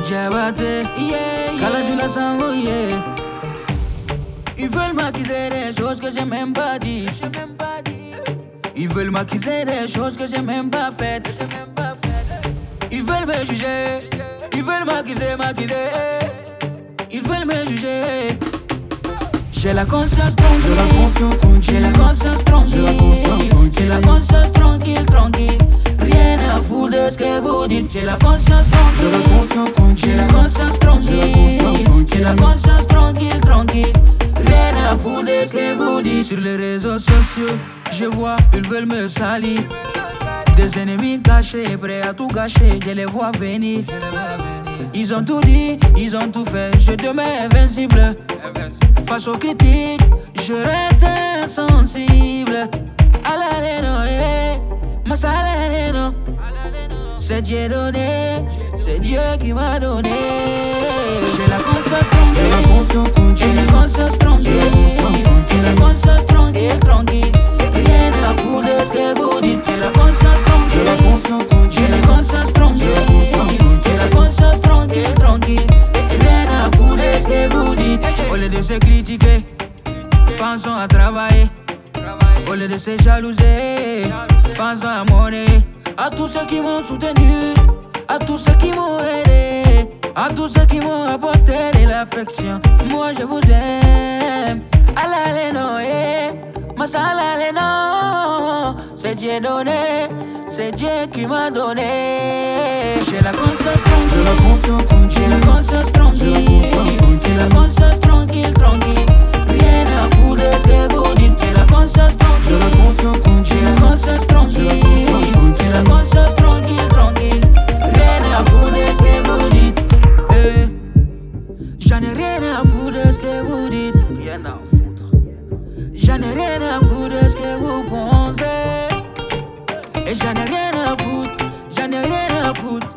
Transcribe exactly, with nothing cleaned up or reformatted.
Djabate, yeah, Kala du la sango, yeah. Ils veulent m'accuser des choses que j'ai même pas dit. Ils veulent m'accuser des choses que j'ai même pas faites. Ils veulent me juger. Ils veulent m'accuser, m'accuser. Ils veulent me juger. J'ai la conscience tranquille. J'ai la conscience tranquille. J'ai la conscience tranquille, tranquille. Rien à foutre de ce que vous dites. J'ai la conscience tranquille. J'ai la conscience tranquille. J'ai la conscience tranquille, tranquille. Rien à foutre de ce que vous dites. Sur les réseaux sociaux, je vois, ils veulent me salir. Des ennemis cachés, prêts à tout gâcher. Je les vois venir. Ils ont tout dit, ils ont tout fait. Je demeure invincible. Face aux critiques, je reste insensible. Alaleno, eh, masalaleno. C'est Dieu donné, c'est Dieu qui m'a donné. J'ai la conscience tranquille. J'ai la conscience tranquille. J'ai la conscience tranquille, tranquille. Rien à foutre de ce que vous dites. J'ai la conscience tranquille. J'ai la conscience tranquille. J'ai la conscience tranquille, tranquille. Rien à foutre de ce que vous dites. Au lieu de se critiquer, pensons à travailler. Au lieu de se jalouser, pensons à monnaie. À tous ceux qui m'ont soutenu, à tous ceux qui m'ont aidé, à tous ceux qui m'ont apporté de l'affection. Moi je vous aime. Alaleno, eh, masalaleno. C'est Dieu donné, c'est Dieu qui m'a donné. J'ai la conscience tranquille. J'ai la conscience tranquille. J'ai la conscience tranquille, tranquille. Rien à foutre de ce que vous dites. J'ai la conscience tranquille. J'ai la conscience tranquille. J'ai la conscience tranquille, tranquille. Rien à foutre de ce que vous dites. Eh, j'en ai rien à foutre de ce que vous dites. Rien à foutre. J'en ai rien à foutre de ce que vous pensez. Et j'en ai rien à foutre. J'en ai rien à foutre.